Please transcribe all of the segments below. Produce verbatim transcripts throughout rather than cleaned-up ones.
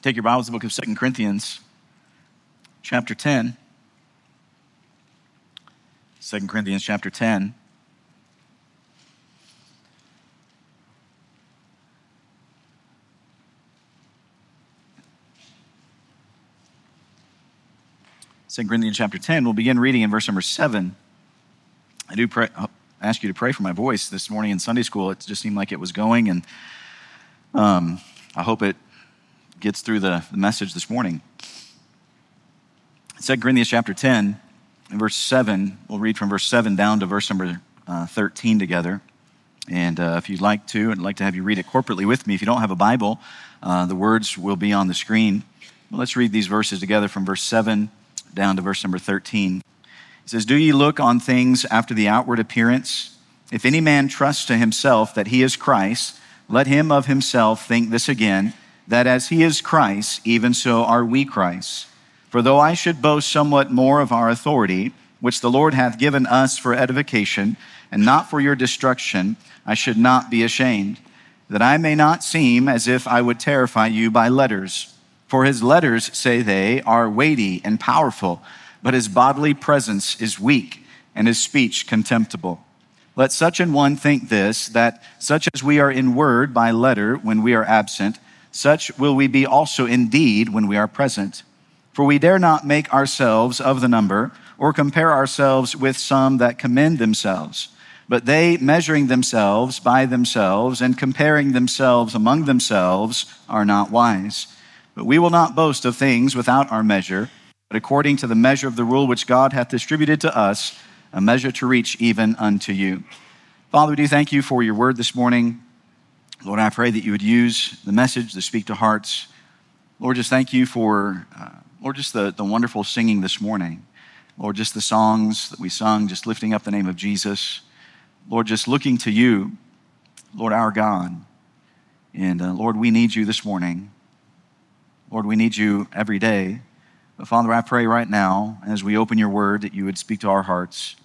Take your Bibles to the book of Second Corinthians, chapter ten. Second Corinthians, chapter ten. Second Corinthians, chapter ten. We'll begin reading in verse number seven. I do pray, ask you to pray for my voice this morning in Sunday school. It just seemed like it was going, and um, I hope it gets through the, the message this morning. Second Corinthians chapter ten, and verse seven, we'll read from verse seven down to verse number uh, thirteen together. And uh, if you'd like to, I'd like to have you read it corporately with me. If you don't have a Bible, uh, the words will be on the screen. Well, let's read these verses together from verse seven down to verse number thirteen. It says, "Do ye look on things after the outward appearance? If any man trusts to himself that he is Christ, let him of himself think this again, that as he is Christ, even so are we Christ. For though I should boast somewhat more of our authority, which the Lord hath given us for edification, and not for your destruction, I should not be ashamed, that I may not seem as if I would terrify you by letters. For his letters, say they, are weighty and powerful, but his bodily presence is weak, and his speech contemptible. Let such an one think this, that such as we are in word by letter when we are absent, such will we be also in deed when we are present. For we dare not make ourselves of the number, or compare ourselves with some that commend themselves. But they, measuring themselves by themselves, and comparing themselves among themselves, are not wise. But we will not boast of things without our measure, but according to the measure of the rule which God hath distributed to us, a measure to reach even unto you." Father, we do thank you for your word this morning. Lord, I pray that you would use the message to speak to hearts. Lord, just thank you for, uh, Lord, just the, the wonderful singing this morning. Lord, just the songs that we sung, just lifting up the name of Jesus. Lord, just looking to you, Lord, our God. And uh, Lord, we need you this morning. Lord, we need you every day. But Father, I pray right now, as we open your word, that you would speak to our hearts.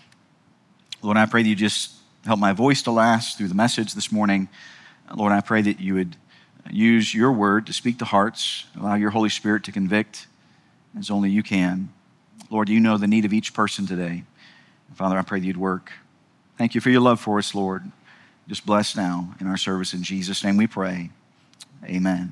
Lord, I pray that you just help my voice to last through the message this morning. Lord, I pray that you would use your word to speak to hearts, allow your Holy Spirit to convict as only you can. Lord, you know the need of each person today. Father, I pray that you'd work. Thank you for your love for us, Lord. Just bless now in our service. In Jesus' name we pray. Amen.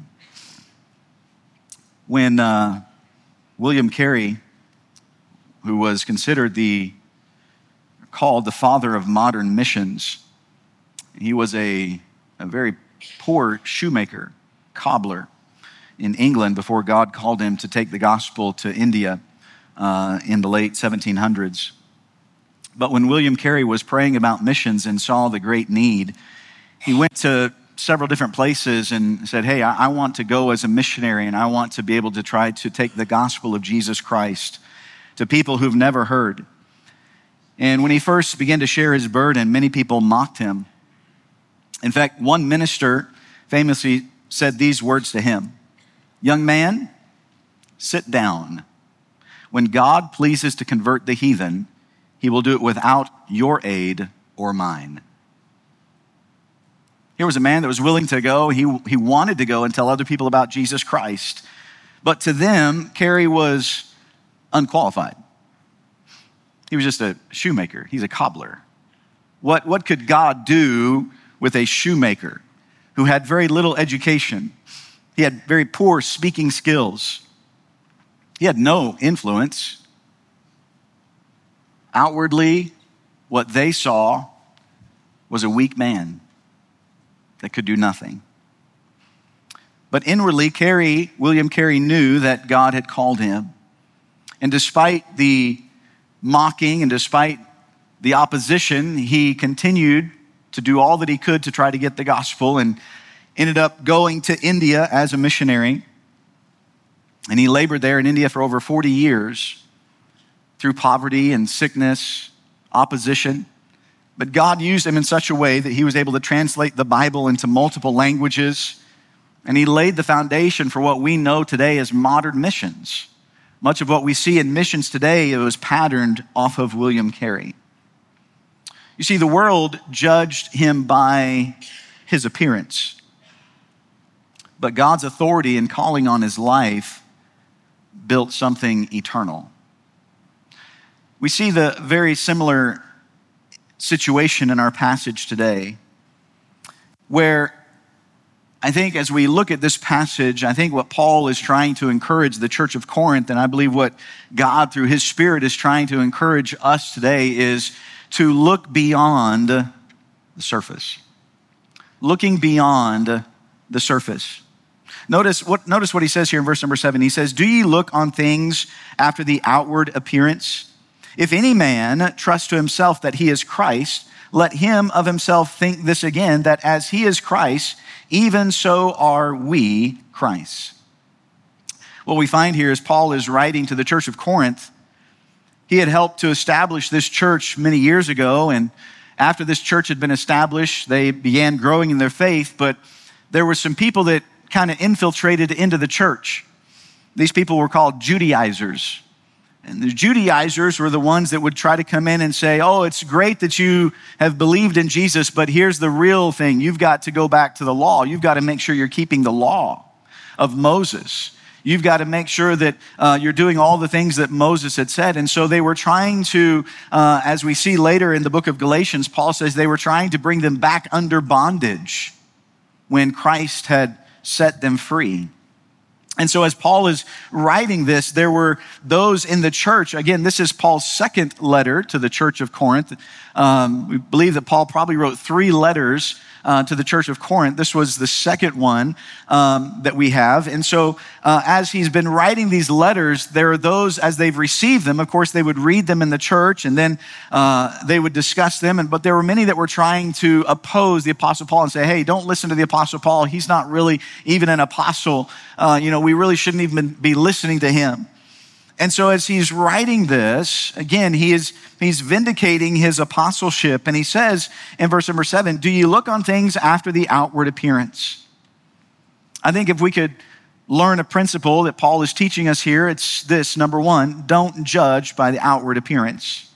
When uh, William Carey, who was considered the, called the father of modern missions, he was a a very poor shoemaker, cobbler in England before God called him to take the gospel to India uh, in the late seventeen hundreds. But when William Carey was praying about missions and saw the great need, he went to several different places and said, hey, I, I want to go as a missionary, and I want to be able to try to take the gospel of Jesus Christ to people who've never heard. And when he first began to share his burden, many people mocked him. In fact, one minister famously said these words to him: "Young man, sit down. When God pleases to convert the heathen, he will do it without your aid or mine." Here was a man that was willing to go. He, he wanted to go and tell other people about Jesus Christ. But to them, Carey was unqualified. He was just a shoemaker. He's a cobbler. What, what could God do with a shoemaker who had very little education? He had very poor speaking skills. He had no influence. Outwardly, what they saw was a weak man that could do nothing. But inwardly, Carey, William Carey knew that God had called him. And despite the mocking and despite the opposition, he continued to do all that he could to try to get the gospel, and ended up going to India as a missionary. And he labored there in India for over forty years through poverty and sickness, opposition. But God used him in such a way that he was able to translate the Bible into multiple languages, and he laid the foundation for what we know today as modern missions. Much of what we see in missions today, it was patterned off of William Carey. You see, the world judged him by his appearance. but God's authority and calling on his life built something eternal. We see the very similar situation in our passage today, where I think as we look at this passage, I think what Paul is trying to encourage the church of Corinth, and I believe what God through his Spirit is trying to encourage us today, is to look beyond the surface. Looking beyond the surface. Notice what, notice what he says here in verse number seven. He says, "Do ye look on things after the outward appearance? If any man trust to himself that he is Christ, let him of himself think this again, that as he is Christ, even so are we Christ." What we find here is Paul is writing to the church of Corinth. He had helped to establish this church many years ago, and after this church had been established, they began growing in their faith, but there were some people that kind of infiltrated into the church. These people were called Judaizers. And the Judaizers were the ones that would try to come in and say, "Oh, it's great that you have believed in Jesus, but here's the real thing. You've got to go back to the law. You've got to make sure you're keeping the law of Moses. You've got to make sure that uh, you're doing all the things that Moses had said." And so they were trying to, uh, as we see later in the book of Galatians, Paul says they were trying to bring them back under bondage when Christ had set them free. And so as Paul is writing this, there were those in the church. Again, this is Paul's second letter to the church of Corinth. Um, we believe that Paul probably wrote three letters uh, to the church of Corinth. This was the second one um, that we have. And so uh, as he's been writing these letters, there are those, as they've received them, of course, they would read them in the church, and then uh, they would discuss them. And but there were many that were trying to oppose the Apostle Paul and say, "Hey, don't listen to the Apostle Paul. He's not really even an apostle. Uh, you know, we really shouldn't even be listening to him." And so as he's writing this, again, he is he's vindicating his apostleship. And he says in verse number seven, "Do you look on things after the outward appearance?" I think if we could learn a principle that Paul is teaching us here, it's this: number one, don't judge by the outward appearance.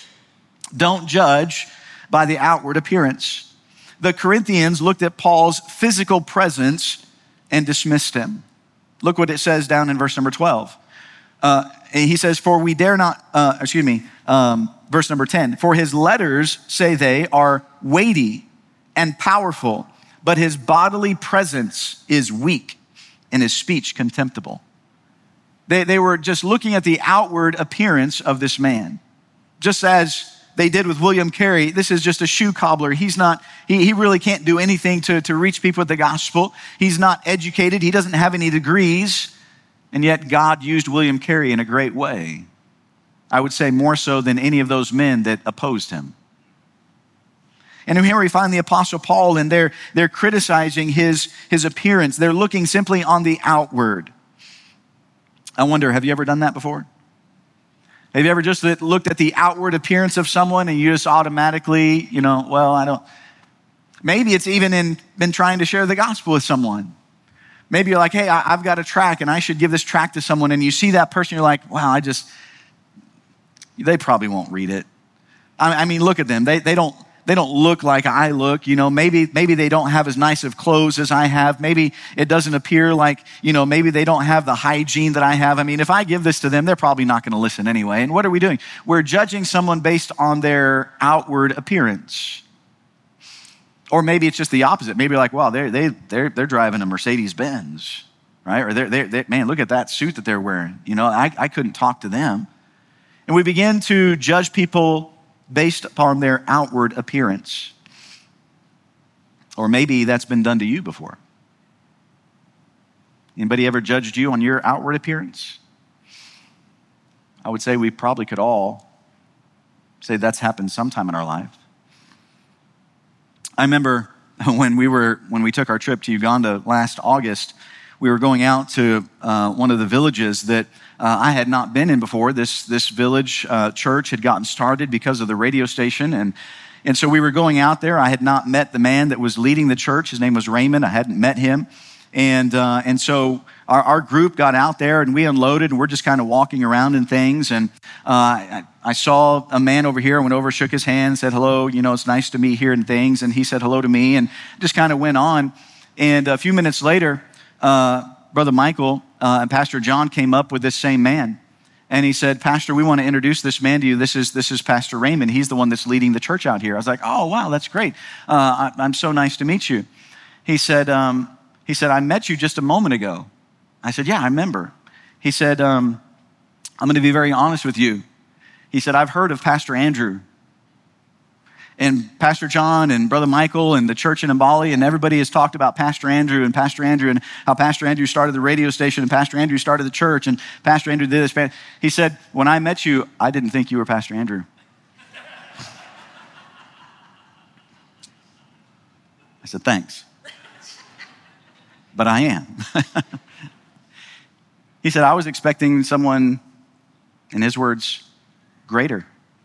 Don't judge by the outward appearance. The Corinthians looked at Paul's physical presence and dismissed him. Look what it says down in verse number twelve. Uh, he says, "For we dare not," uh, excuse me, um, verse number ten, "For his letters, say they, are weighty and powerful, but his bodily presence is weak and his speech contemptible." They, they were just looking at the outward appearance of this man. Just as they did with William Carey, this is just a shoe cobbler. He's not, he, he really can't do anything to, to reach people with the gospel. He's not educated. He doesn't have any degrees. And yet God used William Carey in a great way. I would say more so than any of those men that opposed him. And here we find the Apostle Paul, and they're, they're criticizing his, his appearance. They're looking simply on the outward. I wonder, have you ever done that before? Have you ever just looked at the outward appearance of someone and you just automatically, you know, well, I don't, maybe it's even in been trying to share the gospel with someone. Maybe you're like, "Hey, I've got a tract and I should give this tract to someone." And you see that person, you're like, "Wow, I just," they probably won't read it. I mean, look at them. They, they don't, they don't look like I look, you know, maybe, maybe they don't have as nice of clothes as I have. Maybe it doesn't appear like, you know, maybe they don't have the hygiene that I have. I mean, if I give this to them, they're probably not going to listen anyway. And what are we doing? We're judging someone based on their outward appearance. Or maybe it's just the opposite. Maybe you're like, "Wow, they're, they, they're, they're driving a Mercedes Benz, right? Or they're, they're, they're, man, look at that suit that they're wearing. You know, I, I couldn't talk to them." And we begin to judge people based upon their outward appearance. Or maybe that's been done to you before. Anybody ever judged you on your outward appearance? I would say we probably could all say that's happened sometime in our life. I remember when we were when we took our trip to Uganda last August, we were going out to uh, one of the villages that uh, I had not been in before. This this village uh, church had gotten started because of the radio station, and and so we were going out there. I had not met the man that was leading the church. His name was Raymond. I hadn't met him, and uh, and so our, our group got out there and we unloaded, and we're just kind of walking around and things. And uh, I, I saw a man over here, went over, shook his hand, said hello. You know, it's nice to meet here and things. And he said hello to me, and just kind of went on. And a few minutes later, uh, Brother Michael uh, and Pastor John came up with this same man. And he said, Pastor, we want to introduce this man to you. This is this is Pastor Raymond. He's the one that's leading the church out here. I was like, oh, wow, that's great. Uh, I, I'm so nice to meet you. He said, um, he said, I met you just a moment ago. I said, yeah, I remember. He said, um, I'm going to be very honest with you. He said, I've heard of Pastor Andrew. And Pastor John and Brother Michael and the church in Mbali, and everybody has talked about Pastor Andrew and Pastor Andrew and how Pastor Andrew started the radio station and Pastor Andrew started the church and Pastor Andrew did this. He said, when I met you, I didn't think you were Pastor Andrew. I said, thanks. But I am. He said, I was expecting someone, in his words, greater.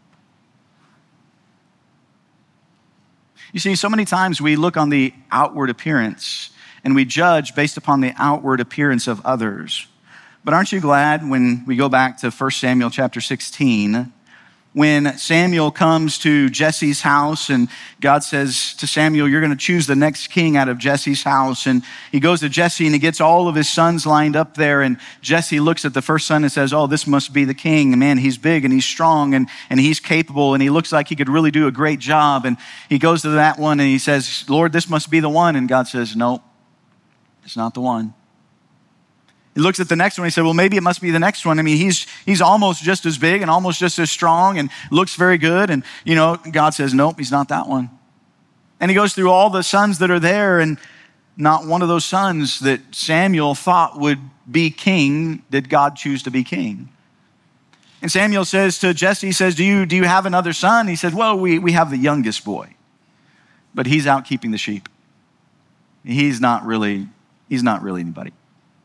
You see, so many times we look on the outward appearance and we judge based upon the outward appearance of others. But aren't you glad when we go back to First Samuel chapter sixteen, when Samuel comes to Jesse's house and God says to Samuel, you're going to choose the next king out of Jesse's house. And he goes to Jesse and he gets all of his sons lined up there. And Jesse looks at the first son and says, oh, this must be the king. Man, he's big and he's strong and, and he's capable and he looks like he could really do a great job. And he goes to that one and he says, Lord, this must be the one. And God says, no, it's not the one. He looks at the next one and he said, well, maybe it must be the next one. I mean, he's he's almost just as big and almost just as strong and looks very good. And, you know, God says, nope, he's not that one. And he goes through all the sons that are there and not one of those sons that Samuel thought would be king did God choose to be king. And Samuel says to Jesse, he says, do you, do you have another son? He said, well, we, we have the youngest boy, but he's out keeping the sheep. He's not really, he's not really anybody.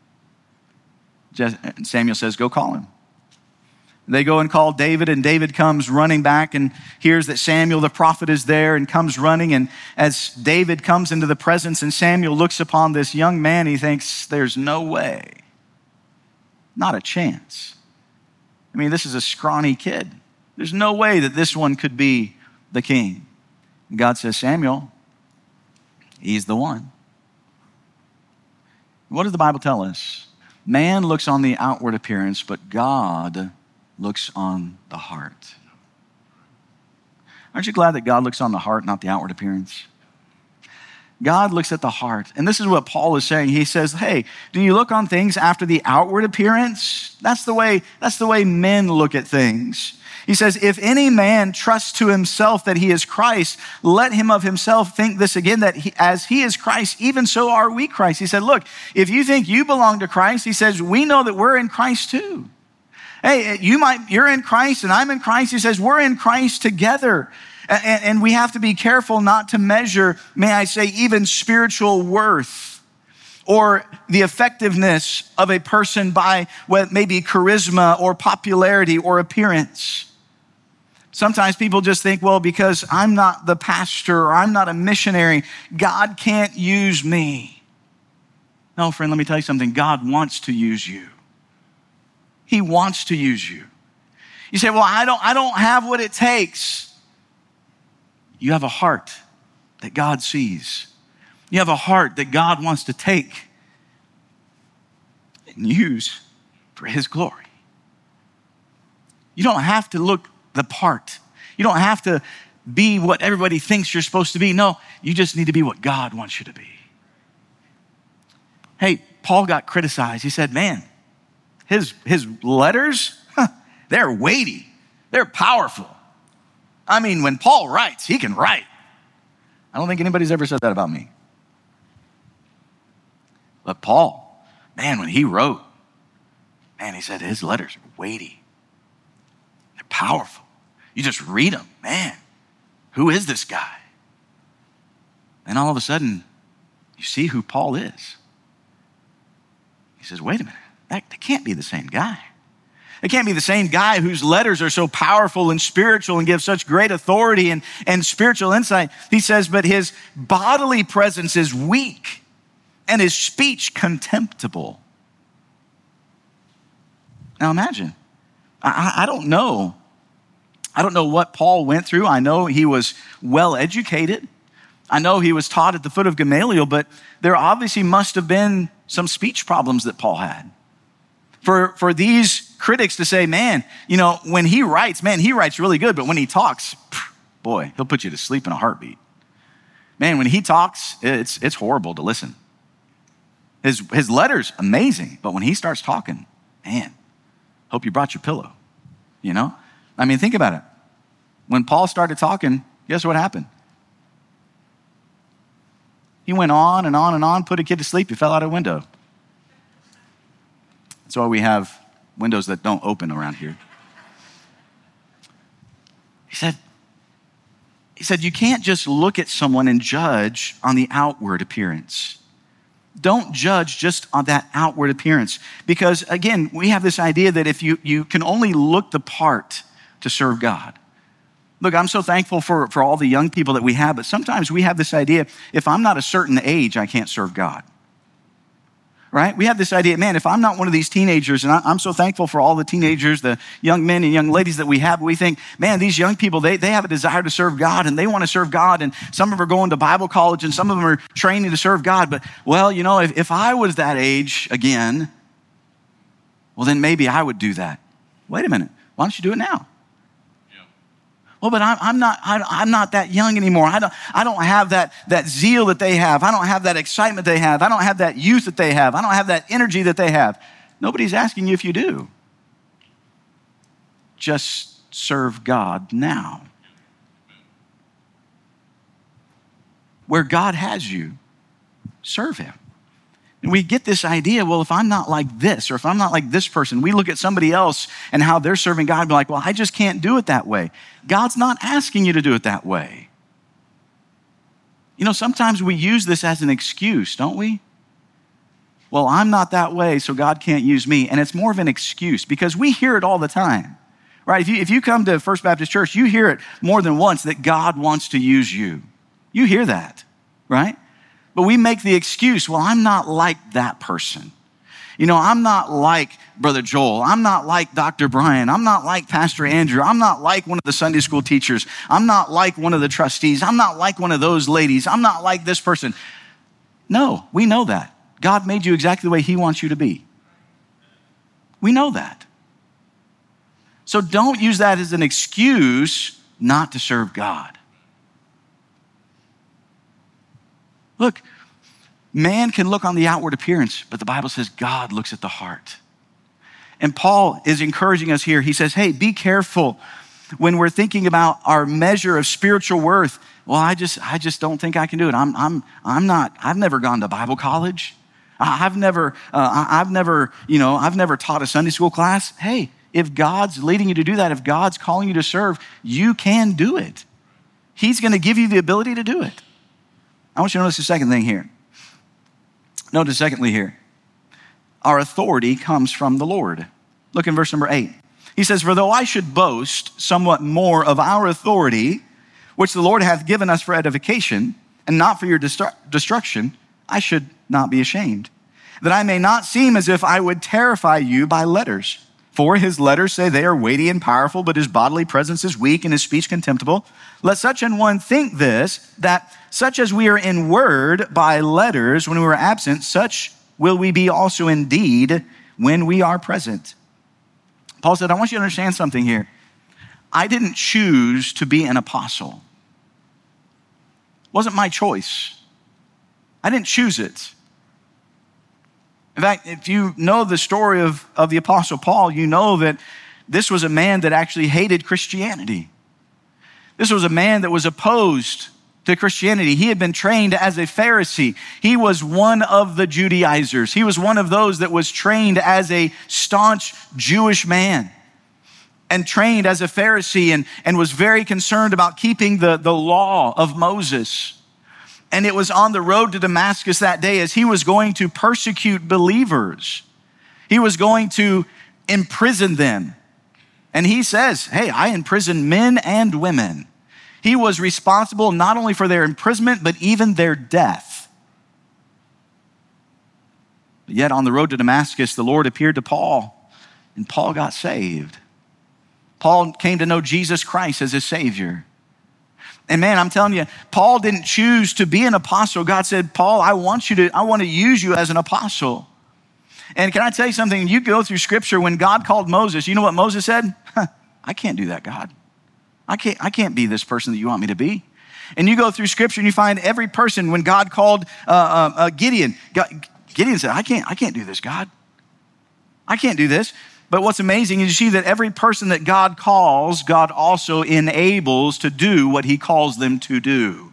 Samuel says, go call him. They go and call David, and David comes running back and hears that Samuel the prophet is there and comes running. And as David comes into the presence and Samuel looks upon this young man, he thinks, there's no way. Not a chance. I mean, this is a scrawny kid. There's no way that this one could be the king. And God says, Samuel, he's the one. What does the Bible tell us? Man looks on the outward appearance, but God looks on the heart. Aren't you glad that God looks on the heart, not the outward appearance? God looks at the heart. And this is what Paul is saying. He says, hey, do you look on things after the outward appearance? That's the way, that's the way men look at things. He says, if any man trusts to himself that he is Christ, let him of himself think this again, that he, as he is Christ, even so are we Christ. He said, look, if you think you belong to Christ, he says, we know that we're in Christ too. Hey, you might, you're in Christ and I'm in Christ. He says, we're in Christ together. And, and we have to be careful not to measure, may I say, even spiritual worth or the effectiveness of a person by what may be charisma or popularity or appearance. Sometimes people just think, well, because I'm not the pastor or I'm not a missionary, God can't use me. No, friend, let me tell you something. God wants to use you. He wants to use you. You say, well, I don't, I don't have what it takes. You have a heart that God sees. You have a heart that God wants to take and use for his glory. You don't have to look the part. You don't have to be what everybody thinks you're supposed to be. No, you just need to be what God wants you to be. Hey, Paul got criticized. He said, man, his, his letters, huh, they're weighty. They're powerful. I mean, when Paul writes, he can write. I don't think anybody's ever said that about me. But Paul, man, when he wrote, man, he said his letters are weighty. They're powerful. You just read them, man, who is this guy? And all of a sudden, you see who Paul is. He says, wait a minute, that, that can't be the same guy. It can't be the same guy whose letters are so powerful and spiritual and give such great authority and, and spiritual insight. He says, but his bodily presence is weak and his speech contemptible. Now imagine, I, I don't know. I don't know what Paul went through. I know he was well educated. I know he was taught at the foot of Gamaliel, but there obviously must have been some speech problems that Paul had. For, for these critics to say, man, you know, when he writes, man, he writes really good, but when he talks, boy, he'll put you to sleep in a heartbeat. Man, when he talks, it's, it's horrible to listen. His, his letter's amazing, but when he starts talking, man, hope you brought your pillow, you know? I mean, think about it. When Paul started talking, guess what happened? He went on and on and on, put a kid to sleep, he fell out a window. That's why we have windows that don't open around here. He said, he said, you can't just look at someone and judge on the outward appearance. Don't judge just on that outward appearance. Because again, we have this idea that if you, you can only look the part to serve God. Look, I'm so thankful for, for all the young people that we have, but sometimes we have this idea, if I'm not a certain age, I can't serve God. Right? We have this idea, man, if I'm not one of these teenagers, and I'm so thankful for all the teenagers, the young men and young ladies that we have, we think, man, these young people, they, they have a desire to serve God, and they want to serve God, and some of them are going to Bible college, and some of them are training to serve God, but, well, you know, if, if I was that age again, well, then maybe I would do that. Wait a minute. Why don't you do it now? Well, but I'm, I'm not. I, I'm not that young anymore. I don't. I don't have that that zeal that they have. I don't have that excitement they have. I don't have that youth that they have. I don't have that energy that they have. Nobody's asking you if you do. Just serve God now. Where God has you, serve Him. And we get this idea, well, if I'm not like this, or if I'm not like this person, we look at somebody else and how they're serving God and be like, well, I just can't do it that way. God's not asking you to do it that way. You know, sometimes we use this as an excuse, don't we? Well, I'm not that way, so God can't use me. And it's more of an excuse because we hear it all the time, right? If you, if you come to First Baptist Church, you hear it more than once that God wants to use you. You hear that, right? But we make the excuse, well, I'm not like that person. You know, I'm not like Brother Joel. I'm not like Doctor Brian. I'm not like Pastor Andrew. I'm not like one of the Sunday school teachers. I'm not like one of the trustees. I'm not like one of those ladies. I'm not like this person. No, we know that. God made you exactly the way He wants you to be. We know that. So don't use that as an excuse not to serve God. Look, man can look on the outward appearance, but the Bible says God looks at the heart. And Paul is encouraging us here. He says, hey, be careful when we're thinking about our measure of spiritual worth. Well, I just, I just don't think I can do it. I'm, I'm, I'm not, I've never gone to Bible college. I've never, uh, I've never, you know, I've never taught a Sunday school class. Hey, if God's leading you to do that, if God's calling you to serve, you can do it. He's going to give you the ability to do it. I want you to notice the second thing here. Notice secondly here, our authority comes from the Lord. Look in verse number eight. He says, for though I should boast somewhat more of our authority, which the Lord hath given us for edification, and not for your destru- destruction, I should not be ashamed, that I may not seem as if I would terrify you by letters. For his letters say they are weighty and powerful, but his bodily presence is weak and his speech contemptible. Let such an one think this, that such as we are in word by letters when we are absent, such will we be also in deed when we are present. Paul said, I want you to understand something here. I didn't choose to be an apostle. It wasn't my choice. I didn't choose it. In fact, if you know the story of, of the Apostle Paul, you know that this was a man that actually hated Christianity. This was a man that was opposed to Christianity. He had been trained as a Pharisee. He was one of the Judaizers. He was one of those that was trained as a staunch Jewish man and trained as a Pharisee and, and was very concerned about keeping the, the law of Moses. And it was on the road to Damascus that day as he was going to persecute believers. He was going to imprison them. And he says, hey, I imprison men and women. He was responsible not only for their imprisonment, but even their death. But yet on the road to Damascus, the Lord appeared to Paul, and Paul got saved. Paul came to know Jesus Christ as his Savior. And man, I'm telling you, Paul didn't choose to be an apostle. God said, Paul, I want you to, I want to use you as an apostle. And can I tell you something? You go through scripture, when God called Moses, you know what Moses said? Huh, I can't do that, God. I can't, I can't be this person that you want me to be. And you go through scripture and you find every person, when God called uh, uh, uh, Gideon, God, Gideon said, I can't, I can't do this, God. I can't do this. But what's amazing is you see that every person that God calls, God also enables to do what he calls them to do.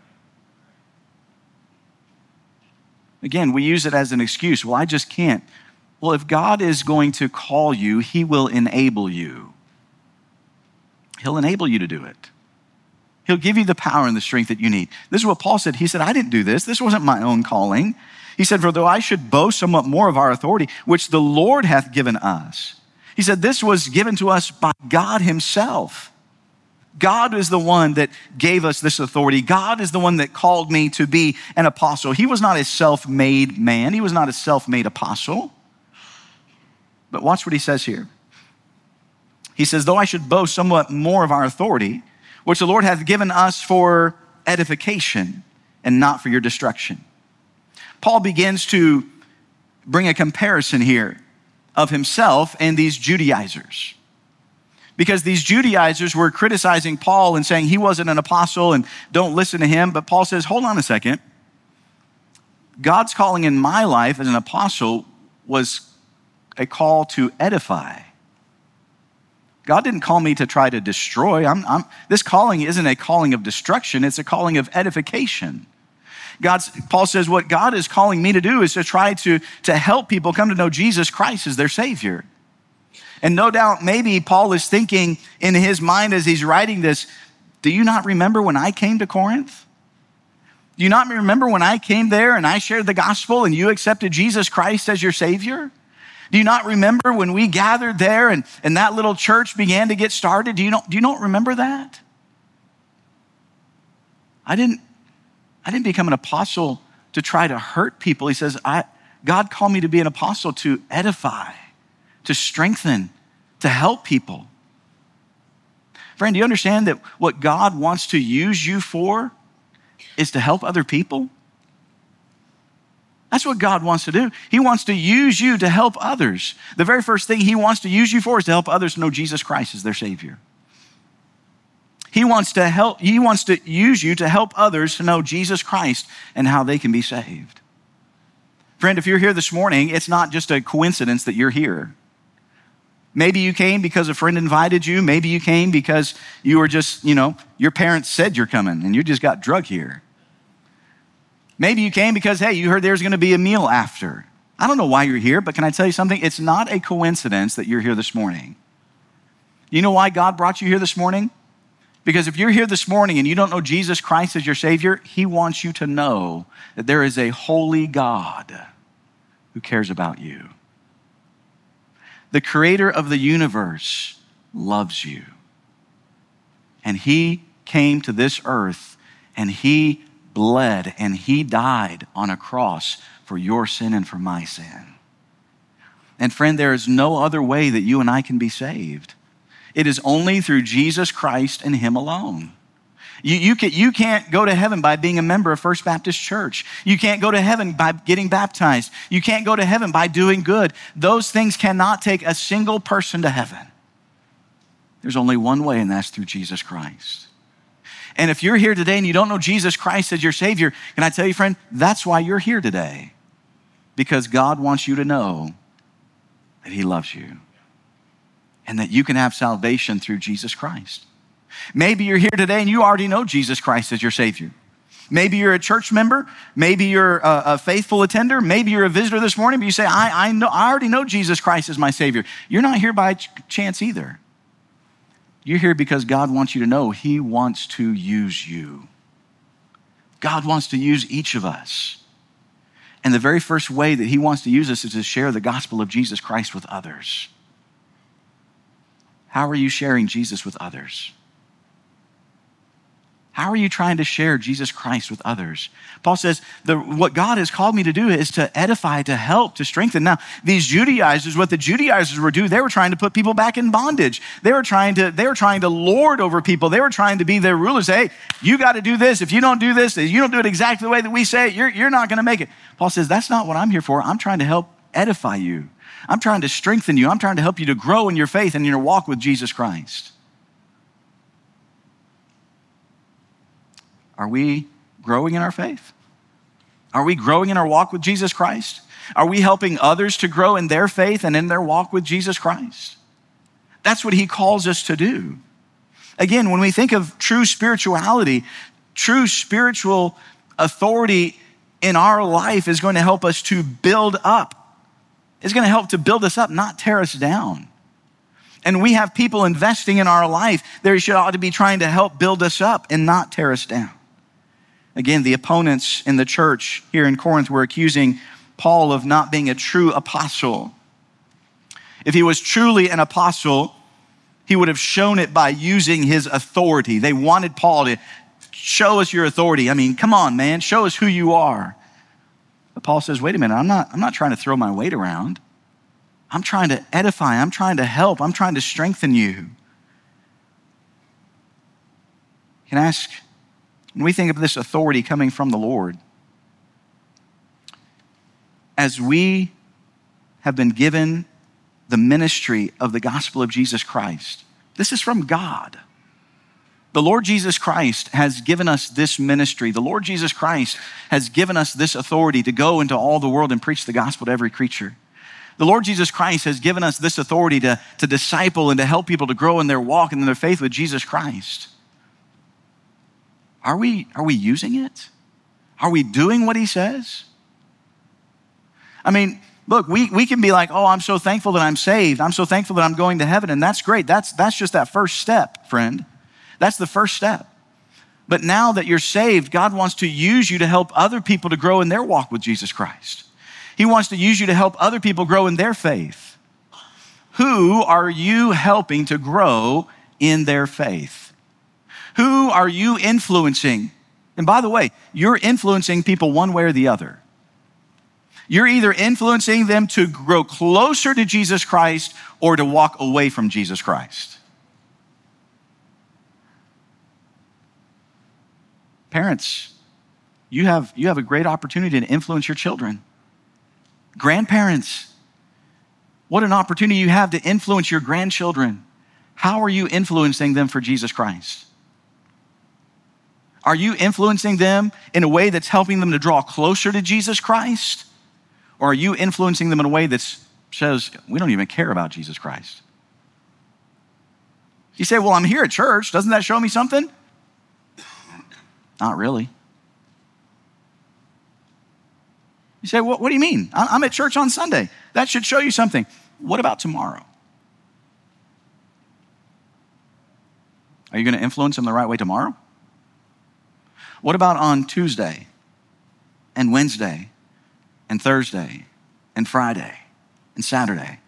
Again, we use it as an excuse. Well, I just can't. Well, if God is going to call you, he will enable you. He'll enable you to do it. He'll give you the power and the strength that you need. This is what Paul said. He said, I didn't do this. This wasn't my own calling. He said, for though I should boast somewhat more of our authority, which the Lord hath given us. He said, this was given to us by God himself. God is the one that gave us this authority. God is the one that called me to be an apostle. He was not a self-made man. He was not a self-made apostle. But watch what he says here. He says, though I should boast somewhat more of our authority, which the Lord hath given us for edification and not for your destruction. Paul begins to bring a comparison here of himself and these Judaizers. Because these Judaizers were criticizing Paul and saying he wasn't an apostle and don't listen to him. But Paul says, hold on a second. God's calling in my life as an apostle was a call to edify. God didn't call me to try to destroy. I'm, I'm, this calling isn't a calling of destruction. It's a calling of edification. God's, Paul says what God is calling me to do is to try to, to help people come to know Jesus Christ as their Savior. And no doubt, maybe Paul is thinking in his mind as he's writing this, do you not remember when I came to Corinth? Do you not remember when I came there and I shared the gospel and you accepted Jesus Christ as your Savior? Do you not remember when we gathered there and, and that little church began to get started? Do you not, do you not remember that? I didn't, I didn't become an apostle to try to hurt people. He says, I, God called me to be an apostle to edify, to strengthen, to help people. Friend, do you understand that what God wants to use you for is to help other people? That's what God wants to do. He wants to use you to help others. The very first thing he wants to use you for is to help others know Jesus Christ as their Savior. He wants to help, he wants to use you to help others to know Jesus Christ and how they can be saved. Friend, if you're here this morning, it's not just a coincidence that you're here. Maybe you came because a friend invited you. Maybe you came because you were just, you know, your parents said you're coming and you just got drug here. Maybe you came because, hey, you heard there's going to be a meal after. I don't know why you're here, but can I tell you something? It's not a coincidence that you're here this morning. You know why God brought you here this morning? Because if you're here this morning and you don't know Jesus Christ as your Savior, he wants you to know that there is a holy God who cares about you. The creator of the universe loves you. And he came to this earth and he bled and he died on a cross for your sin and for my sin. And friend, there is no other way that you and I can be saved. It is only through Jesus Christ and him alone. You, you, can, you can't go to heaven by being a member of First Baptist Church. You can't go to heaven by getting baptized. You can't go to heaven by doing good. Those things cannot take a single person to heaven. There's only one way, and that's through Jesus Christ. And if you're here today and you don't know Jesus Christ as your Savior, can I tell you, friend, that's why you're here today. Because God wants you to know that he loves you and that you can have salvation through Jesus Christ. Maybe you're here today and you already know Jesus Christ as your Savior. Maybe you're a church member. Maybe you're a, a faithful attender. Maybe you're a visitor this morning, but you say, I, I, know, I already know Jesus Christ as my Savior. You're not here by ch- chance either. You're here because God wants you to know he wants to use you. God wants to use each of us. And the very first way that he wants to use us is to share the gospel of Jesus Christ with others. How are you sharing Jesus with others? How are you trying to share Jesus Christ with others? Paul says, the, what God has called me to do is to edify, to help, to strengthen. Now, these Judaizers, what the Judaizers were doing, they were trying to put people back in bondage. They were trying to, they were trying to lord over people. They were trying to be their rulers. Hey, you got to do this. If you don't do this, if you don't do it exactly the way that we say it, you're, you're not going to make it. Paul says, that's not what I'm here for. I'm trying to help edify you. I'm trying to strengthen you. I'm trying to help you to grow in your faith and in your walk with Jesus Christ. Are we growing in our faith? Are we growing in our walk with Jesus Christ? Are we helping others to grow in their faith and in their walk with Jesus Christ? That's what he calls us to do. Again, when we think of true spirituality, true spiritual authority in our life is going to help us to build up. It's going to help to build us up, not tear us down. And we have people investing in our life. They should ought to be trying to help build us up and not tear us down. Again, the opponents in the church here in Corinth were accusing Paul of not being a true apostle. If he was truly an apostle, he would have shown it by using his authority. They wanted Paul to show us your authority. I mean, come on, man, show us who you are. But Paul says, wait a minute, I'm not, I'm not trying to throw my weight around. I'm trying to edify. I'm trying to help. I'm trying to strengthen you. Can I ask, when we think of this authority coming from the Lord, as we have been given the ministry of the gospel of Jesus Christ, this is from God. The Lord Jesus Christ has given us this ministry. The Lord Jesus Christ has given us this authority to go into all the world and preach the gospel to every creature. The Lord Jesus Christ has given us this authority to, to disciple and to help people to grow in their walk and in their faith with Jesus Christ. Are we, are we using it? Are we doing what he says? I mean, look, we, we can be like, oh, I'm so thankful that I'm saved. I'm so thankful that I'm going to heaven. And that's great. That's, that's just that first step, friend. That's the first step. But now that you're saved, God wants to use you to help other people to grow in their walk with Jesus Christ. He wants to use you to help other people grow in their faith. Who are you helping to grow in their faith? Who are you influencing? And by the way, you're influencing people one way or the other. You're either influencing them to grow closer to Jesus Christ or to walk away from Jesus Christ. Parents, you have, you have a great opportunity to influence your children. Grandparents, what an opportunity you have to influence your grandchildren. How are you influencing them for Jesus Christ? Are you influencing them in a way that's helping them to draw closer to Jesus Christ? Or are you influencing them in a way that says, we don't even care about Jesus Christ? You say, well, I'm here at church. Doesn't that show me something? Not really. You say, what, what do you mean? I'm at church on Sunday. That should show you something. What about tomorrow? Are you going to influence them the right way tomorrow? What about on Tuesday and Wednesday and Thursday and Friday and Saturday?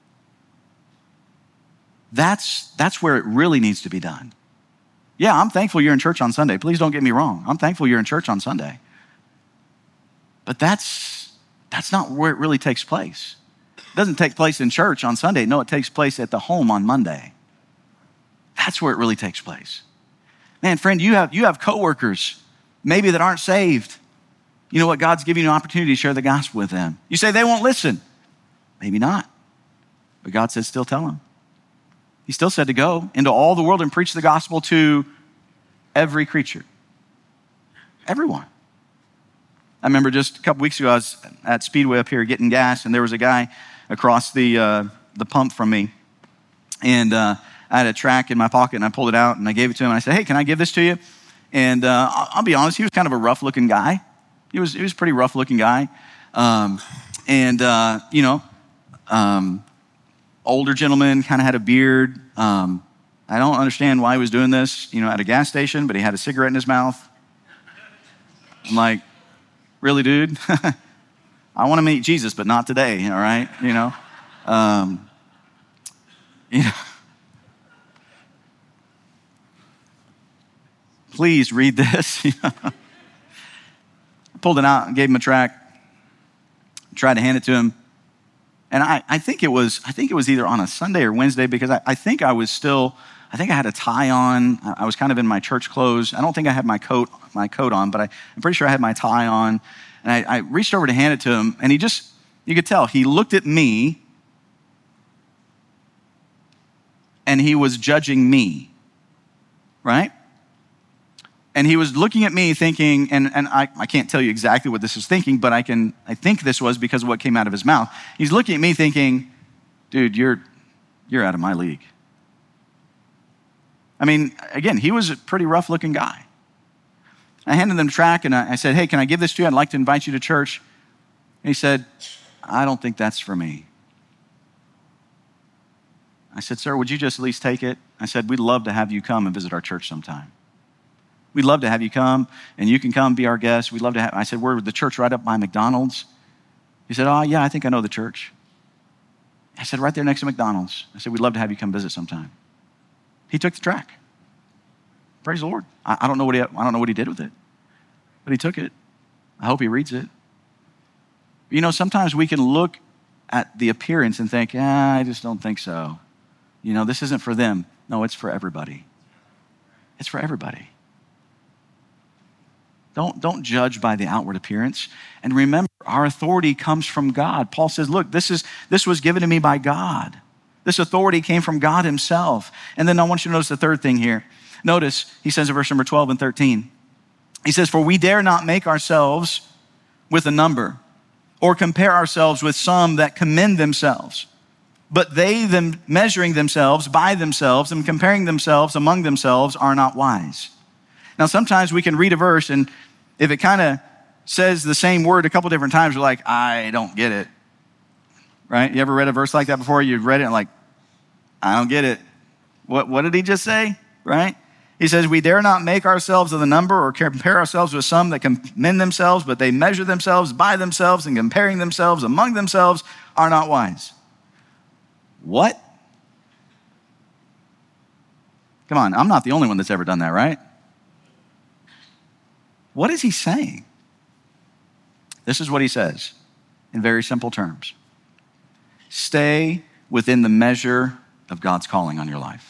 That's, that's where it really needs to be done. Yeah, I'm thankful you're in church on Sunday. Please don't get me wrong. I'm thankful you're in church on Sunday. But that's, that's not where it really takes place. It doesn't take place in church on Sunday. No, it takes place at the home on Monday. That's where it really takes place. Man, friend, you have, you have coworkers maybe that aren't saved. You know what? God's giving you an opportunity to share the gospel with them. You say they won't listen. Maybe not. But God says still tell them. He still said to go into all the world and preach the gospel to every creature. Everyone. I remember just a couple weeks ago, I was at Speedway up here getting gas, and there was a guy across the uh, the pump from me. And uh, I had a track in my pocket, and I pulled it out, and I gave it to him. And I said, hey, can I give this to you? And uh, I'll be honest, he was kind of a rough-looking guy. He was, he was a pretty rough-looking guy. Um, and, uh, you know, um, older gentleman, kind of had a beard. Um, I don't understand why he was doing this, you know, at a gas station, but he had a cigarette in his mouth. I'm like, really, dude? I want to meet Jesus, but not today, all right? You know? Um, you know. please read this. I pulled it out and gave him a tract, tried to hand it to him. And I, I think it was, I think it was either on a Sunday or Wednesday, because I, I think I was still, I think I had a tie on. I was kind of in my church clothes. I don't think I had my coat, my coat on, but I, I'm pretty sure I had my tie on. And I, I reached over to hand it to him, and he just, you could tell, he looked at me, and he was judging me, right? And he was looking at me thinking, and, and I, I can't tell you exactly what this is thinking, but I can, I think this was because of what came out of his mouth. He's looking at me thinking, dude, you're, you're out of my league. I mean, again, he was a pretty rough looking guy. I handed him the tract and I, I said, hey, can I give this to you? I'd like to invite you to church. And he said, I don't think that's for me. I said, sir, would you just at least take it? I said, we'd love to have you come and visit our church sometime. We'd love to have you come, and you can come be our guest. We'd love to have, I said, we're the church right up by McDonald's. He said, oh, yeah, I think I know the church. I said, right there next to McDonald's. I said, we'd love to have you come visit sometime. He took the tract. Praise the Lord. I, I don't know what he, I don't know what he did with it, but he took it. I hope he reads it. You know, sometimes we can look at the appearance and think, ah, I just don't think so. You know, this isn't for them. No, it's for everybody. It's for everybody. Don't, don't judge by the outward appearance. And remember, our authority comes from God. Paul says, look, this is this was given to me by God. This authority came from God himself. And then I want you to notice the third thing here. Notice, he says in verse number twelve and thirteen, he says, for we dare not make ourselves with a number or compare ourselves with some that commend themselves. But they, them measuring themselves by themselves and comparing themselves among themselves, are not wise. Now, sometimes we can read a verse, and if it kind of says the same word a couple different times, we're like, I don't get it, right? You ever read a verse like that before? You've read it and like, I don't get it. What, what did he just say, right? He says, we dare not make ourselves of the number or compare ourselves with some that commend themselves, but they measure themselves by themselves, and comparing themselves among themselves are not wise. What? Come on, I'm not the only one that's ever done that, right? What is he saying? This is what he says in very simple terms. Stay within the measure of God's calling on your life.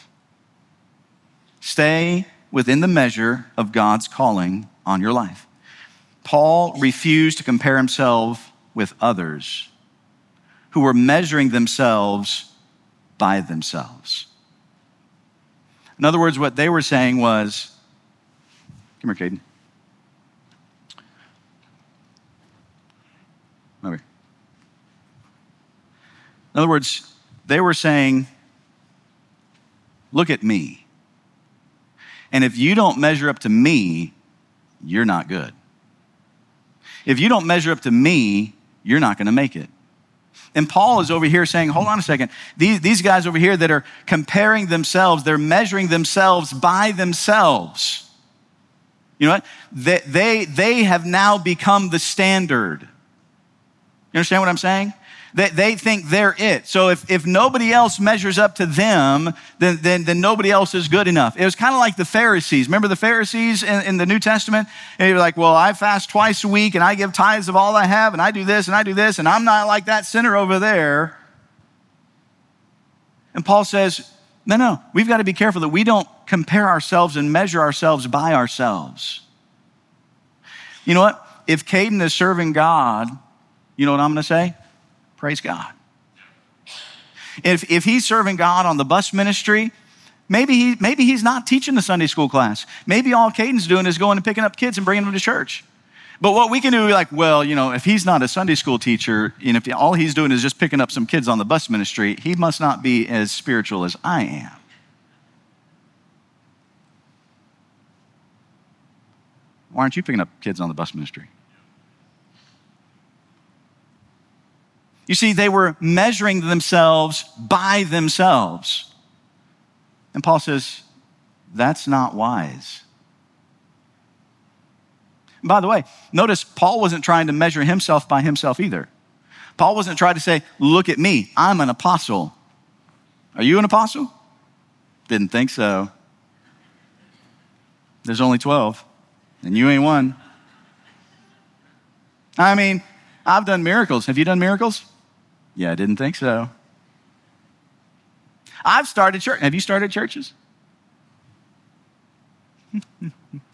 Stay within the measure of God's calling on your life. Paul refused to compare himself with others who were measuring themselves by themselves. In other words, what they were saying was, come here, Caden. Over here. In other words, they were saying, look at me. And if you don't measure up to me, you're not good. If you don't measure up to me, you're not going to make it. And Paul is over here saying, hold on a second. These, these guys over here that are comparing themselves, they're measuring themselves by themselves. You know what? They, they, they have now become the standard. You understand what I'm saying? They, they think they're it. So if, if nobody else measures up to them, then, then, then nobody else is good enough. It was kind of like the Pharisees. Remember the Pharisees in, in the New Testament? And you're like, well, I fast twice a week and I give tithes of all I have and I do this and I do this and I'm not like that sinner over there. And Paul says, no, no, we've got to be careful that we don't compare ourselves and measure ourselves by ourselves. You know what? If Caden is serving God, you know what I'm going to say? Praise God. If, if he's serving God on the bus ministry, maybe, he, maybe he's not teaching the Sunday school class. Maybe all Caden's doing is going and picking up kids and bringing them to church. But what we can do, like, well, you know, if he's not a Sunday school teacher, and if all he's doing is just picking up some kids on the bus ministry, he must not be as spiritual as I am. Why aren't you picking up kids on the bus ministry? You see, they were measuring themselves by themselves. And Paul says, that's not wise. And by the way, notice Paul wasn't trying to measure himself by himself either. Paul wasn't trying to say, look at me, I'm an apostle. Are you an apostle? Didn't think so. There's only twelve, and you ain't one. I mean, I've done miracles. Have you done miracles? Yeah, I didn't think so. I've started church. Have you started churches? You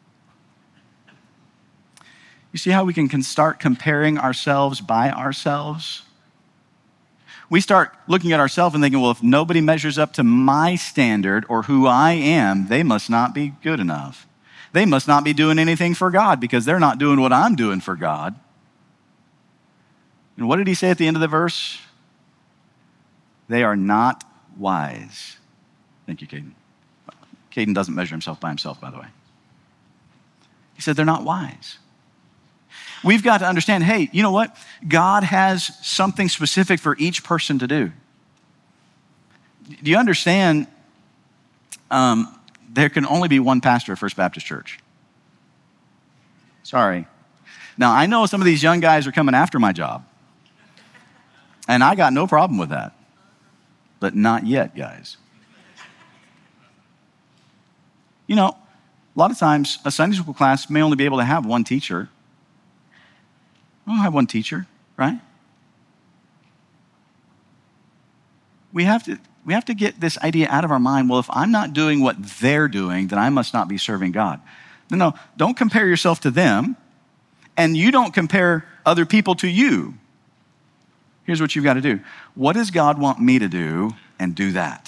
see how we can start comparing ourselves by ourselves? We start looking at ourselves and thinking, well, if nobody measures up to my standard or who I am, they must not be good enough. They must not be doing anything for God because they're not doing what I'm doing for God. And what did he say at the end of the verse? They are not wise. Thank you, Caden. Caden doesn't measure himself by himself, by the way. He said they're not wise. We've got to understand, hey, you know what? God has something specific for each person to do. Do you understand um, there can only be one pastor at First Baptist Church? Sorry. Now, I know some of these young guys are coming after my job, and I got no problem with that, but not yet, guys. You know, a lot of times a Sunday school class may only be able to have one teacher. I don't have one teacher, right? We have to we have to get this idea out of our mind. Well, if I'm not doing what they're doing, then I must not be serving God. No, no, don't compare yourself to them, and you don't compare other people to you. Here's what you've got to do. What does God want me to do? And do that.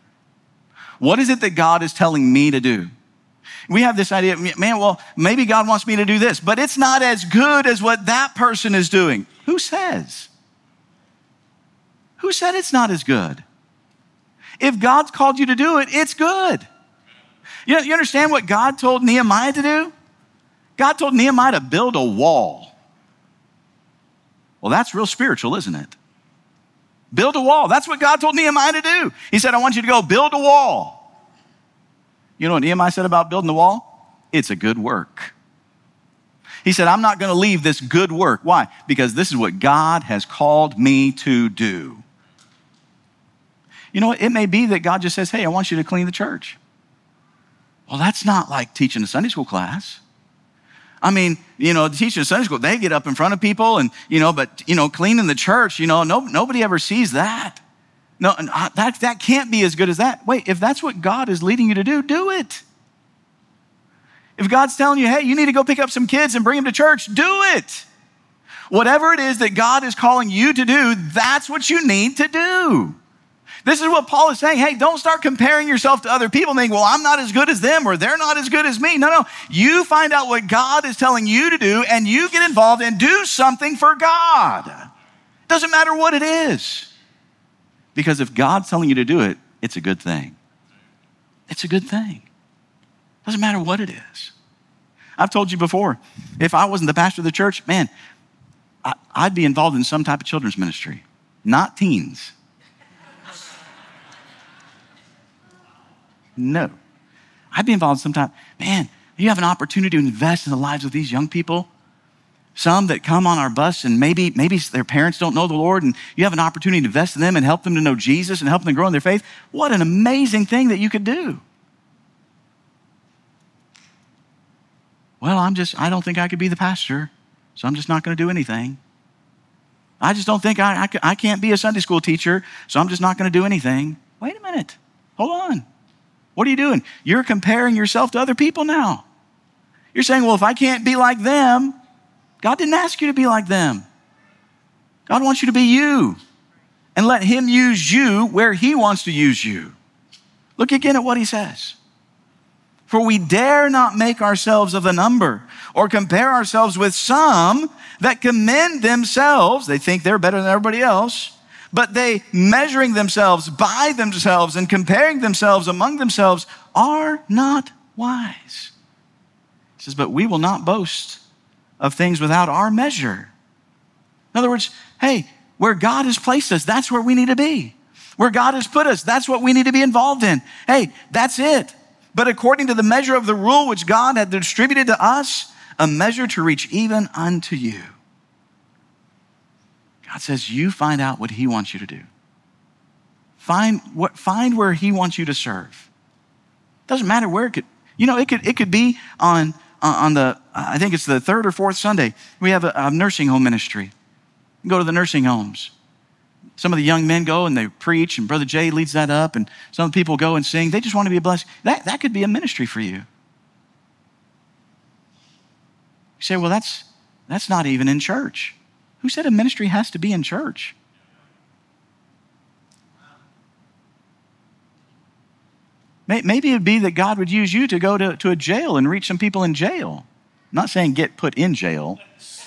What is it that God is telling me to do? We have this idea, man, well, maybe God wants me to do this, but it's not as good as what that person is doing. Who says? Who said it's not as good? If God's called you to do it, it's good. You, you understand what God told Nehemiah to do? God told Nehemiah to build a wall. Well, that's real spiritual, isn't it? Build a wall. That's what God told Nehemiah to do. He said, I want you to go build a wall. You know what Nehemiah said about building the wall? It's a good work. He said, I'm not going to leave this good work. Why? Because this is what God has called me to do. You know what? It may be that God just says, hey, I want you to clean the church. Well, that's not like teaching a Sunday school class. I mean, you know, teaching a Sunday school, they get up in front of people and, you know, but, you know, cleaning the church, you know, no, nobody ever sees that. No, that, that can't be as good as that. Wait, if that's what God is leading you to do, do it. If God's telling you, hey, you need to go pick up some kids and bring them to church, do it. Whatever it is that God is calling you to do, that's what you need to do. This is what Paul is saying. Hey, don't start comparing yourself to other people and think, well, I'm not as good as them or they're not as good as me. No, no. You find out what God is telling you to do and you get involved and do something for God. Doesn't matter what it is. Because if God's telling you to do it, it's a good thing. It's a good thing. Doesn't matter what it is. I've told you before, if I wasn't the pastor of the church, man, I, I'd be involved in some type of children's ministry, not teens. No. I'd be involved in some type. Man, you have an opportunity to invest in the lives of these young people. Some that come on our bus and maybe, maybe their parents don't know the Lord and you have an opportunity to invest in them and help them to know Jesus and help them grow in their faith. What an amazing thing that you could do. Well, I'm just, I don't think I could be the pastor, so I'm just not going to do anything. I just don't think I, I, I can't be a Sunday school teacher, so I'm just not going to do anything. Wait a minute. Hold on. What are you doing? You're comparing yourself to other people now. You're saying, well, if I can't be like them, God didn't ask you to be like them. God wants you to be you and let him use you where he wants to use you. Look again at what he says. For we dare not make ourselves of the number or compare ourselves with some that commend themselves. They think they're better than everybody else, but they measuring themselves by themselves and comparing themselves among themselves are not wise. He says, but we will not boast of things without our measure. In other words, hey, where God has placed us, that's where we need to be. Where God has put us, that's what we need to be involved in. Hey, that's it. But according to the measure of the rule which God had distributed to us, a measure to reach even unto you. God says, you find out what he wants you to do. Find what, find where he wants you to serve. Doesn't matter where it could. You know, it could, it could be on, on the, I think it's the third or fourth Sunday. We have a, a nursing home ministry. You go to the nursing homes. Some of the young men go and they preach, and Brother Jay leads that up, and some people go and sing. They just want to be a blessing. That, that could be a ministry for you. You say, well, that's, that's not even in church. Who said a ministry has to be in church? Maybe it'd be that God would use you to go to, to a jail and reach some people in jail. I'm not saying get put in jail.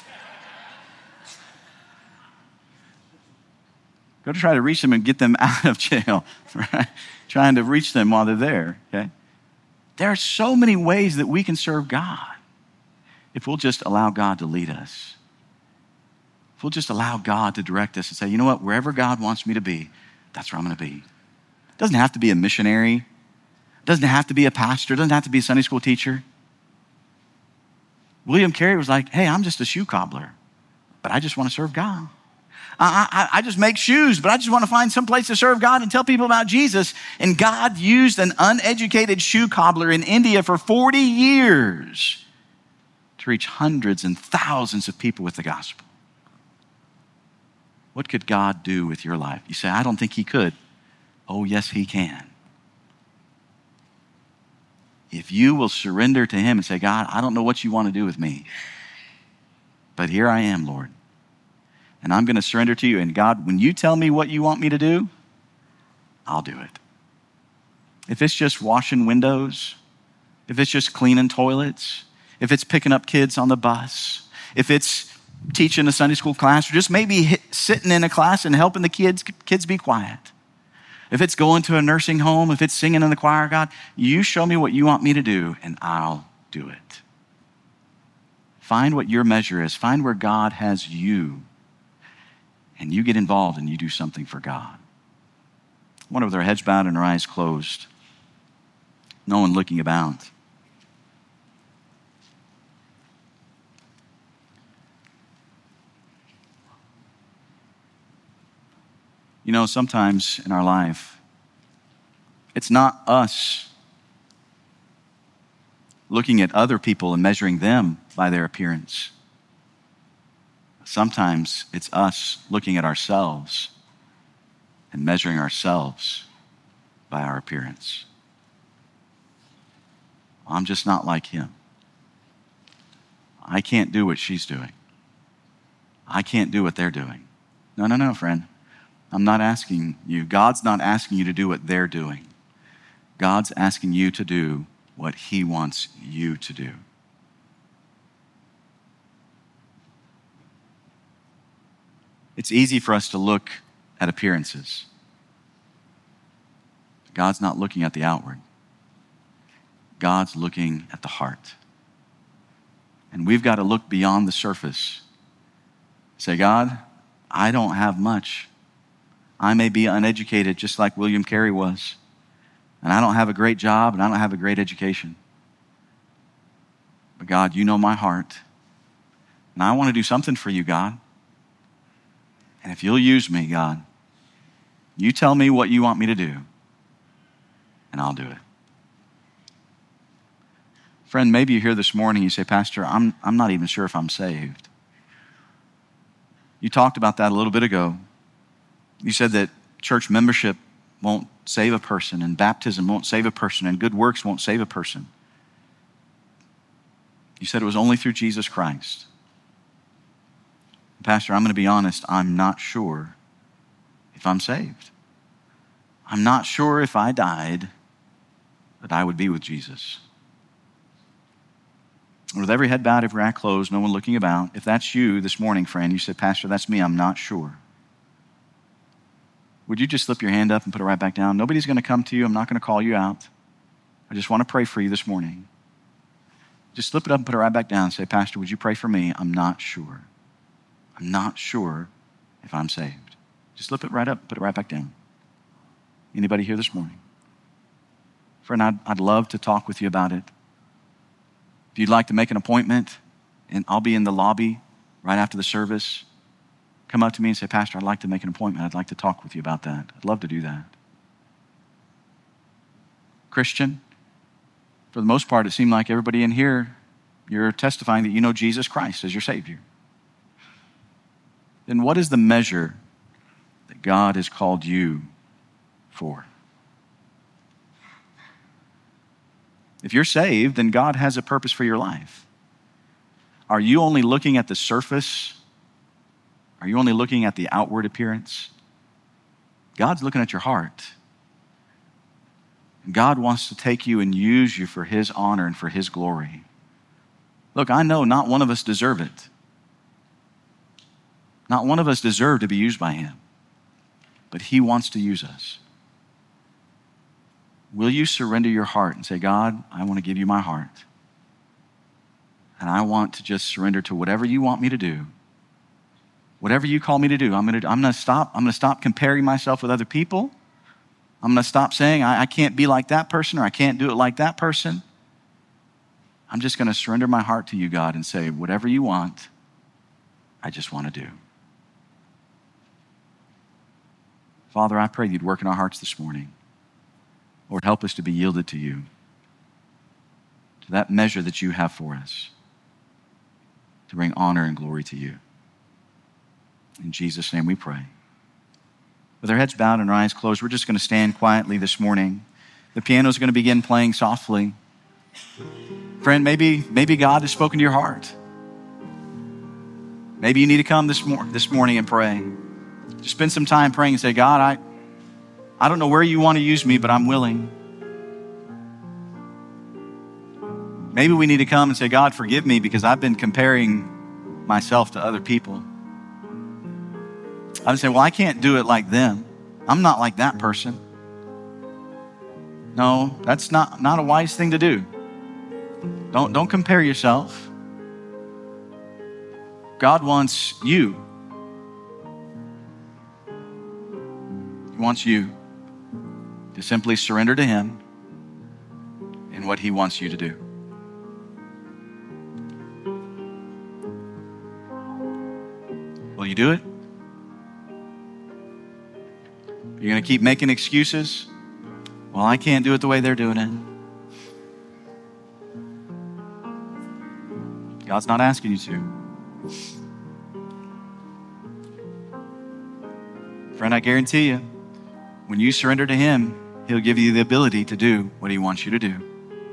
Go to try to reach them and get them out of jail, right? Trying to reach them while they're there, okay? There are so many ways that we can serve God if we'll just allow God to lead us. If we'll just allow God to direct us and say, you know what, wherever God wants me to be, that's where I'm going to be. It doesn't have to be a missionary. It doesn't have to be a pastor. It doesn't have to be a Sunday school teacher. William Carey was like, hey, I'm just a shoe cobbler, but I just want to serve God. I, I, I just make shoes, but I just want to find some place to serve God and tell people about Jesus. And God used an uneducated shoe cobbler in India for forty years to reach hundreds and thousands of people with the gospel. What could God do with your life? You say, I don't think he could. Oh, yes, he can. If you will surrender to him and say, God, I don't know what you want to do with me, but here I am, Lord. And I'm going to surrender to you. And God, when you tell me what you want me to do, I'll do it. If it's just washing windows, if it's just cleaning toilets, if it's picking up kids on the bus, if it's teaching a Sunday school class, or just maybe hit, sitting in a class and helping the kids, kids be quiet. If it's going to a nursing home, if it's singing in the choir, God, you show me what you want me to do and I'll do it. Find what your measure is. Find where God has you. And you get involved and you do something for God. One with their heads bowed and their eyes closed. No one looking about. You know, sometimes in our life, it's not us looking at other people and measuring them by their appearance. Sometimes it's us looking at ourselves and measuring ourselves by our appearance. I'm just not like him. I can't do what she's doing. I can't do what they're doing. No, no, no, friend. I'm not asking you. God's not asking you to do what they're doing. God's asking you to do what he wants you to do. It's easy for us to look at appearances. God's not looking at the outward. God's looking at the heart. And we've got to look beyond the surface. Say, God, I don't have much. I may be uneducated just like William Carey was. And I don't have a great job and I don't have a great education. But God, you know my heart. And I want to do something for you, God. And if you'll use me, God, you tell me what you want me to do, and I'll do it. Friend, maybe you're here this morning, you say, Pastor, I'm, I'm not even sure if I'm saved. You talked about that a little bit ago. You said that church membership won't save a person, and baptism won't save a person, and good works won't save a person. You said it was only through Jesus Christ. Pastor, I'm going to be honest, I'm not sure if I'm saved. I'm not sure if I died that I would be with Jesus. With every head bowed, every eye closed, no one looking about, if that's you this morning, friend, you said, Pastor, that's me, I'm not sure. Would you just slip your hand up and put it right back down? Nobody's going to come to you. I'm not going to call you out. I just want to pray for you this morning. Just slip it up and put it right back down and say, Pastor, would you pray for me? I'm not sure. I'm not sure if I'm saved. Just slip it right up, put it right back down. Anybody here this morning? Friend, I'd, I'd love to talk with you about it. If you'd like to make an appointment, and I'll be in the lobby right after the service, come up to me and say, Pastor, I'd like to make an appointment. I'd like to talk with you about that. I'd love to do that. Christian, For the most part, it seemed like everybody in here, you're testifying that you know Jesus Christ as your Savior. Then what is the measure that God has called you for? If you're saved, then God has a purpose for your life. Are you only looking at the surface? Are you only looking at the outward appearance? God's looking at your heart. And God wants to take you and use you for His honor and for His glory. Look, I know not one of us deserve it. Not one of us deserve to be used by Him. But He wants to use us. Will you surrender your heart and say, God, I want to give you my heart. And I want to just surrender to whatever you want me to do. Whatever you call me to do, I'm going to, I'm going to stop. I'm going to stop comparing myself with other people. I'm going to stop saying I, I can't be like that person or I can't do it like that person. I'm just going to surrender my heart to you, God, and say, whatever you want, I just want to do. Father, I pray you'd work in our hearts this morning. Lord, help us to be yielded to you, to that measure that you have for us, to bring honor and glory to you. In Jesus' name we pray. With our heads bowed and our eyes closed, we're just going to stand quietly this morning. The piano is going to begin playing softly. Friend, maybe, maybe God has spoken to your heart. Maybe you need to come this, mor- this morning and pray. Just spend some time praying and say, God, I, I don't know where you want to use me, but I'm willing. Maybe we need to come and say, God, forgive me because I've been comparing myself to other people. I would say, well, I can't do it like them. I'm not like that person. No, that's not, not a wise thing to do. Don't, don't compare yourself. God wants you. He wants you to simply surrender to Him in what He wants you to do. Will you do it? You're going to keep making excuses? Well, I can't do it the way they're doing it. God's not asking you to. Friend, I guarantee you, when you surrender to Him, He'll give you the ability to do what He wants you to do.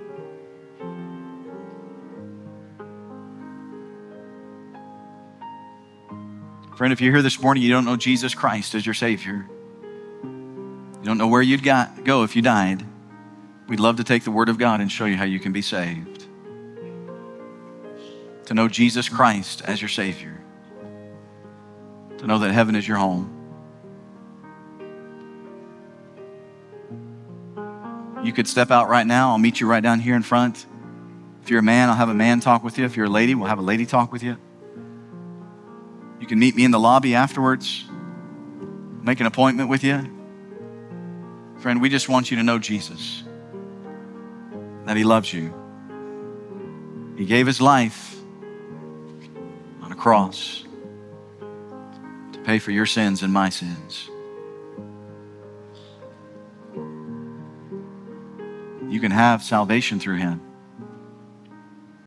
Friend, if you're here this morning, you don't know Jesus Christ as your Savior. You don't know where you'd got, go if you died. We'd love to take the Word of God and show you how you can be saved. To know Jesus Christ as your Savior. To know that heaven is your home. You could step out right now. I'll meet you right down here in front. If you're a man, I'll have a man talk with you. If you're a lady, we'll have a lady talk with you. You can meet me in the lobby afterwards. Make an appointment with you. Friend, we just want you to know Jesus. That He loves you. He gave His life on a cross to pay for your sins and my sins. You can have salvation through Him.